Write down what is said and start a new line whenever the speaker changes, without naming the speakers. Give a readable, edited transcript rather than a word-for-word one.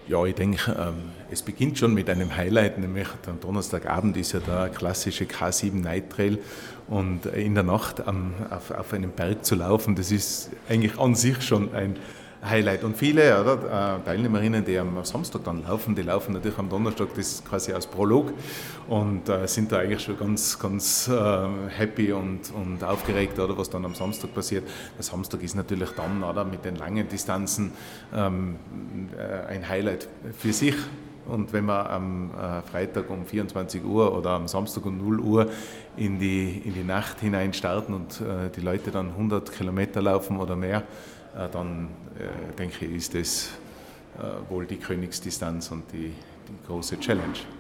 Ja, ich denke, es beginnt schon mit einem Highlight, nämlich am Donnerstagabend ist ja der klassische K7 Night Trail und in der Nacht auf einem Berg zu laufen, das ist eigentlich an sich schon ein Highlight. Und viele Teilnehmerinnen, die am Samstag dann laufen, die laufen natürlich am Donnerstag das quasi als Prolog und sind da eigentlich schon ganz happy und aufgeregt, was dann am Samstag passiert. Der Samstag ist natürlich dann mit den langen Distanzen ein Highlight für sich. Und wenn wir am Freitag um 24 Uhr oder am Samstag um 0 Uhr in die Nacht hinein starten und die Leute dann 100 Kilometer laufen oder mehr, dann denke ich, ist das wohl die Königsdistanz und die große Challenge.